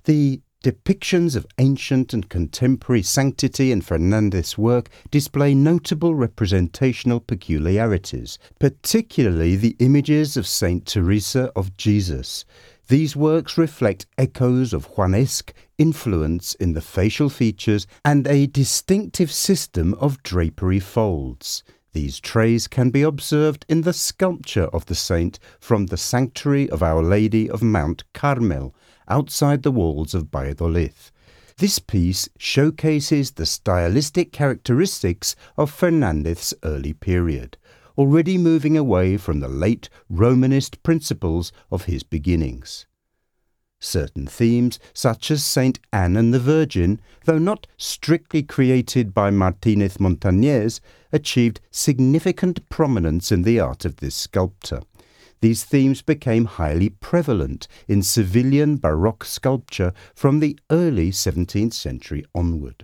The depictions of ancient and contemporary sanctity in Fernandez's work display notable representational peculiarities, particularly the images of Saint Teresa of Jesus. These works reflect echoes of Juanesque influence in the facial features and a distinctive system of drapery folds. These traits can be observed in the sculpture of the saint from the sanctuary of Our Lady of Mount Carmel, outside the walls of Valladolid. This piece showcases the stylistic characteristics of Fernandez's early period, already moving away from the late Romanist principles of his beginnings. Certain themes, such as Saint Anne and the Virgin, though not strictly created by Martínez Montañez, achieved significant prominence in the art of this sculptor. These themes became highly prevalent in Sevillian Baroque sculpture from the early 17th century onward.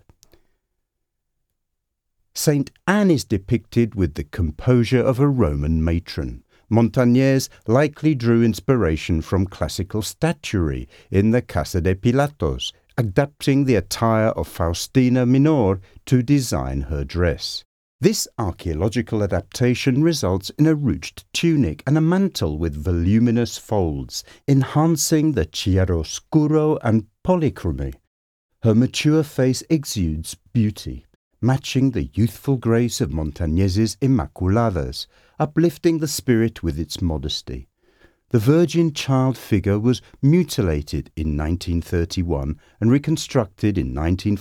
Saint Anne is depicted with the composure of a Roman matron. Montañez likely drew inspiration from classical statuary in the Casa de Pilatos, adapting the attire of Faustina Minor to design her dress. This archaeological adaptation results in a ruched tunic and a mantle with voluminous folds, enhancing the chiaroscuro and polychromy. Her mature face exudes beauty, matching the youthful grace of Montañez's Immaculadas, uplifting the spirit with its modesty. The Virgin Child figure was mutilated in 1931 and reconstructed in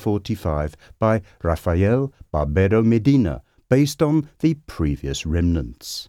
1945 by Rafael Barbero Medina, based on the previous remnants.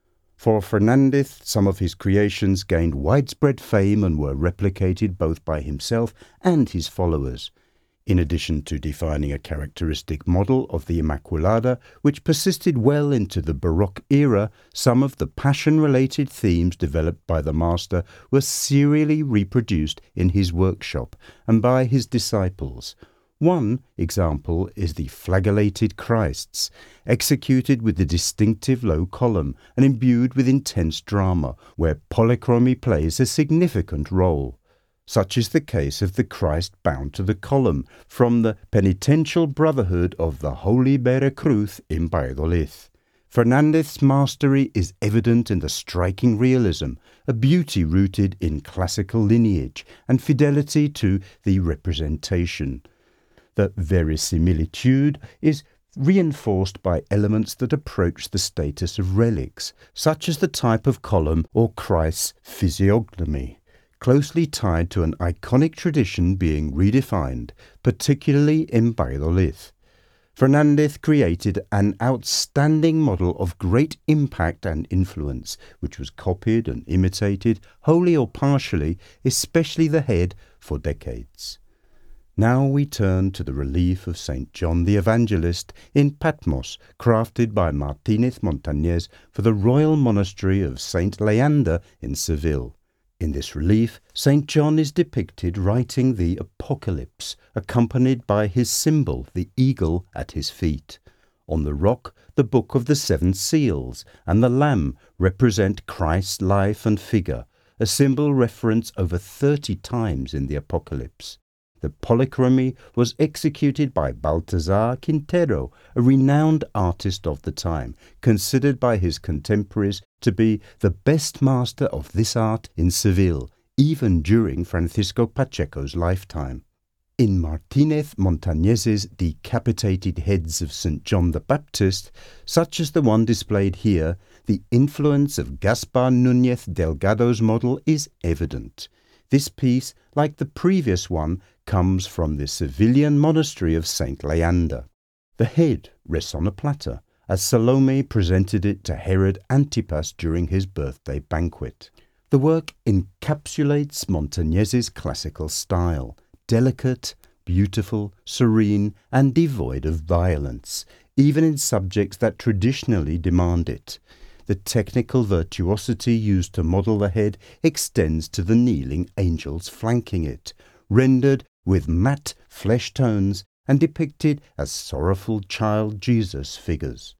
For Fernandez, some of his creations gained widespread fame and were replicated both by himself and his followers. In addition to defining a characteristic model of the Immaculada, which persisted well into the Baroque era, some of the passion-related themes developed by the master were serially reproduced in his workshop and by his disciples. One example is the flagellated Christs, executed with the distinctive low column and imbued with intense drama, where polychromy plays a significant role. Such is the case of the Christ bound to the column from the Penitential Brotherhood of the Holy Vera Cruz in Valladolid. Fernandez's mastery is evident in the striking realism, a beauty rooted in classical lineage and fidelity to the representation. The verisimilitude is reinforced by elements that approach the status of relics, such as the type of column or Christ's physiognomy, closely tied to an iconic tradition being redefined, particularly in Valladolid. Fernandez created an outstanding model of great impact and influence, which was copied and imitated, wholly or partially, especially the head, for decades. Now we turn to the relief of St. John the Evangelist in Patmos, crafted by Martínez Montañez for the Royal Monastery of St. Leander in Seville. In this relief, St. John is depicted writing the Apocalypse, accompanied by his symbol, the eagle, at his feet. On the rock, the Book of the Seven Seals and the Lamb represent Christ's life and figure, a symbol referenced over 30 times in the Apocalypse. The polychromy was executed by Baltasar Quintero, a renowned artist of the time, considered by his contemporaries to be the best master of this art in Seville, even during Francisco Pacheco's lifetime. In Martínez Montañez's decapitated heads of St. John the Baptist, such as the one displayed here, the influence of Gaspar Núñez Delgado's model is evident. This piece, like the previous one, comes from the Sevillian monastery of St. Leander. The head rests on a platter, as Salome presented it to Herod Antipas during his birthday banquet. The work encapsulates Montañez's classical style, delicate, beautiful, serene, and devoid of violence, even in subjects that traditionally demand it. The technical virtuosity used to model the head extends to the kneeling angels flanking it, rendered with matte flesh tones and depicted as sorrowful child Jesus figures.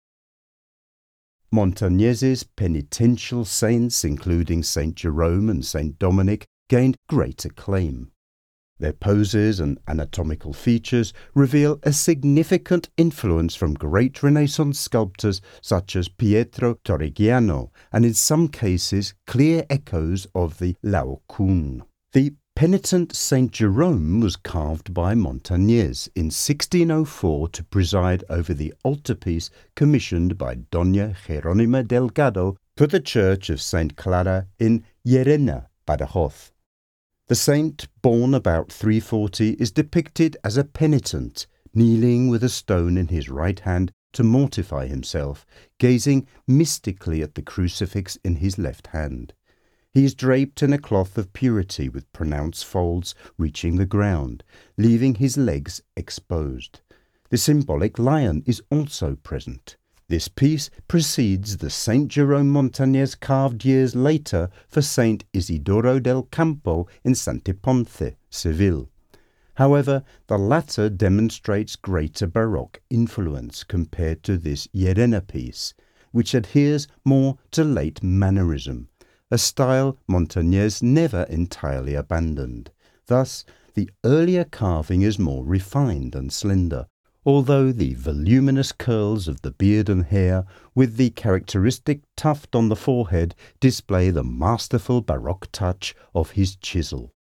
Montañez's penitential saints, including Saint Jerome and Saint Dominic, gained great acclaim. Their poses and anatomical features reveal a significant influence from great Renaissance sculptors such as Pietro Torrigiano, and in some cases clear echoes of the Laocoon. The penitent Saint Jerome was carved by Montagnès in 1604 to preside over the altarpiece commissioned by Doña Jerónima Delgado for the church of St. Clara in Llerena, Badajoz. The saint, born about 340, is depicted as a penitent, kneeling with a stone in his right hand to mortify himself, gazing mystically at the crucifix in his left hand. He is draped in a cloth of purity with pronounced folds reaching the ground, leaving his legs exposed. The symbolic lion is also present. This piece precedes the Saint Jerome Montagnès carved years later for Saint Isidoro del Campo in Santiponce, Seville. However, the latter demonstrates greater Baroque influence compared to this Llerena piece, which adheres more to late Mannerism, a style Montagnès never entirely abandoned. Thus, the earlier carving is more refined and slender, although the voluminous curls of the beard and hair, with the characteristic tuft on the forehead, display the masterful Baroque touch of his chisel.